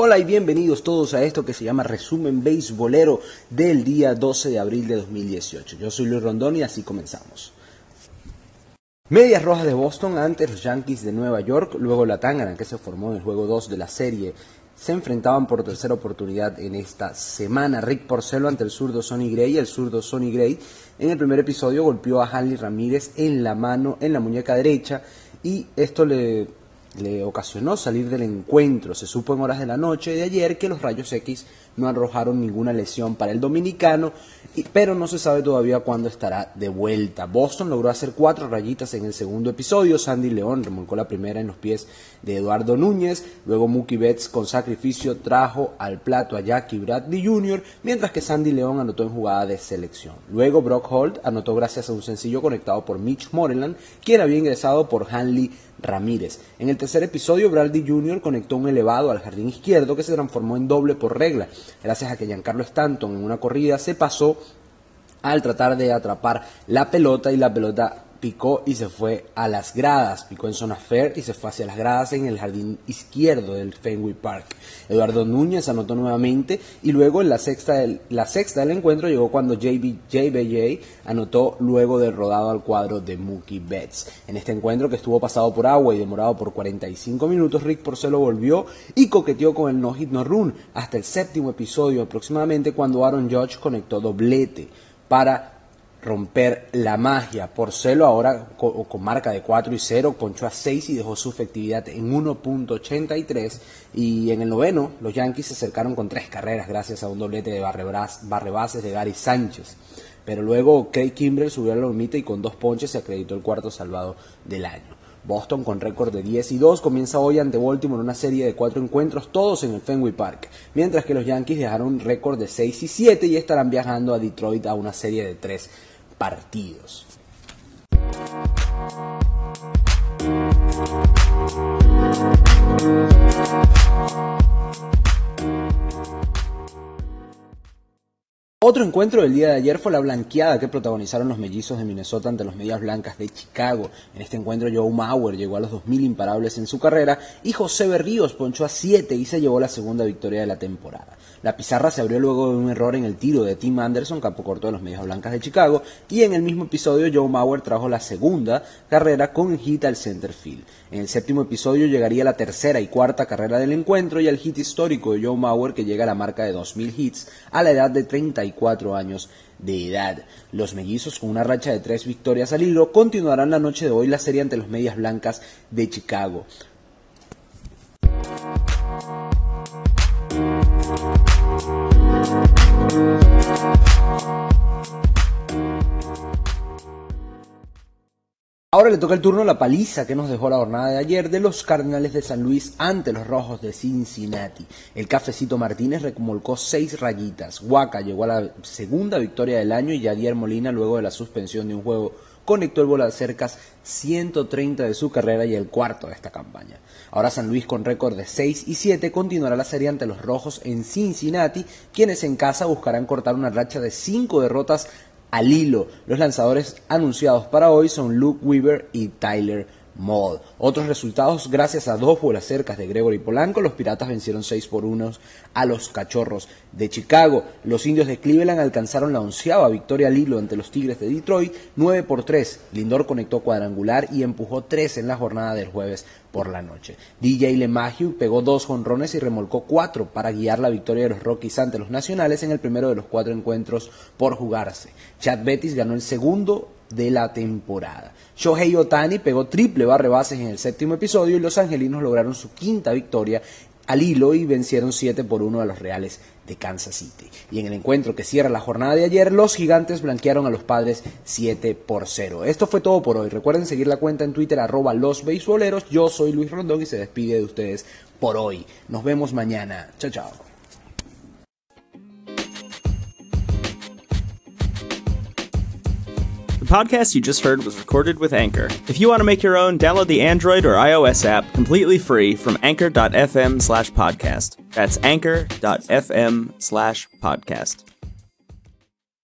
Hola y bienvenidos todos a esto que se llama Resumen Beisbolero del día 12 de abril de 2018. Yo soy Luis Rondón y así comenzamos. Medias Rojas de Boston ante los Yankees de Nueva York, luego la Tangaran que se formó en el juego 2 de la serie, se enfrentaban por tercera oportunidad en esta semana. Rick Porcello ante el zurdo Sonny Gray. El zurdo Sonny Gray en el primer episodio golpeó a Hanley Ramírez en la muñeca derecha y esto le ocasionó salir del encuentro. Se supo en horas de la noche de ayer que los rayos X no arrojaron ninguna lesión para el dominicano, pero no se sabe todavía cuándo estará de vuelta. Boston logró hacer 4 rayitas en el segundo episodio. Sandy León remolcó la primera en los pies de Eduardo Núñez. Luego Mookie Betts con sacrificio trajo al plato a Jackie Bradley Jr., mientras que Sandy León anotó en jugada de selección. Luego Brock Holt anotó gracias a un sencillo conectado por Mitch Moreland, quien había ingresado por Hanley Ramírez. En el tercer episodio, Bradley Jr. conectó un elevado al jardín izquierdo que se transformó en doble por regla, gracias a que Giancarlo Stanton en una corrida se pasó al tratar de atrapar la pelota y la pelota picó y se fue a las gradas, picó en zona fair y se fue hacia las gradas en el jardín izquierdo del Fenway Park. Eduardo Núñez anotó nuevamente y luego en la sexta del encuentro llegó cuando JBJ anotó luego del rodado al cuadro de Mookie Betts. En este encuentro, que estuvo pasado por agua y demorado por 45 minutos, Rick Porcello volvió y coqueteó con el no-hit no-run hasta el séptimo episodio aproximadamente, cuando Aaron Judge conectó doblete para romper la magia. Porcello, ahora con marca de 4-0, ponchó a 6 y dejó su efectividad en 1.83, y en el noveno los Yankees se acercaron con 3 carreras gracias a un doblete de barrebases de Gary Sánchez, pero luego Craig Kimbrel subió a la lomita y con 2 ponches se acreditó el cuarto salvado del año. Boston, con récord de 10-2, comienza hoy ante Baltimore una serie de 4 encuentros, todos en el Fenway Park, mientras que los Yankees dejaron un récord de 6-7 y estarán viajando a Detroit a una serie de 3 partidos. Otro encuentro del día de ayer fue la blanqueada que protagonizaron los mellizos de Minnesota ante los Medias Blancas de Chicago. En este encuentro Joe Mauer llegó a los 2000 imparables en su carrera y José Berríos ponchó a 7 y se llevó la segunda victoria de la temporada. La pizarra se abrió luego de un error en el tiro de Tim Anderson, campo corto de los Medias Blancas de Chicago, y en el mismo episodio Joe Mauer trajo la segunda carrera con hit al center field. En el séptimo episodio llegaría la tercera y cuarta carrera del encuentro y el hit histórico de Joe Mauer, que llega a la marca de 2000 hits a la edad de 34 años de edad. Los mellizos, con una racha de 3 victorias al hilo, continuarán la noche de hoy la serie ante los Medias Blancas de Chicago. Ahora le toca el turno a la paliza que nos dejó la jornada de ayer de los Cardenales de San Luis ante los Rojos de Cincinnati. El Cafecito Martínez remolcó 6 rayitas. Waka llegó a la segunda victoria del año y Yadier Molina, luego de la suspensión de un juego, conectó el volacercas 130 de su carrera y el cuarto de esta campaña. Ahora San Luis, con récord de 6-7, continuará la serie ante los Rojos en Cincinnati, quienes en casa buscarán cortar una racha de 5 derrotas al hilo. Los lanzadores anunciados para hoy son Luke Weaver y Tyler Moll. Otros resultados: gracias a 2 volacercas de Gregory Polanco, los Piratas vencieron 6-1 a los Cachorros de Chicago. Los Indios de Cleveland alcanzaron la 11ª victoria al hilo ante los Tigres de Detroit, 9-3. Lindor conectó cuadrangular y empujó 3 en la jornada del jueves por la noche. DJ LeMahieu pegó 2 jonrones y remolcó 4 para guiar la victoria de los Rockies ante los Nacionales en el primero de los 4 encuentros por jugarse. Chad Bettis ganó el segundo de la temporada. Shohei Ohtani pegó triple barrebases en el séptimo episodio y los angelinos lograron su 5ª victoria al hilo y vencieron 7-1 a los Reales de Kansas City. Y en el encuentro que cierra la jornada de ayer, los Gigantes blanquearon a los Padres 7-0. Esto fue todo por hoy. Recuerden seguir la cuenta en Twitter @losbeisoleros. Yo soy Luis Rondón y se despide de ustedes por hoy. Nos vemos mañana. Chao, chao. The podcast you just heard was recorded with Anchor. If you want to make your own, download the Android or iOS app completely free from anchor.fm/podcast. That's anchor.fm/podcast.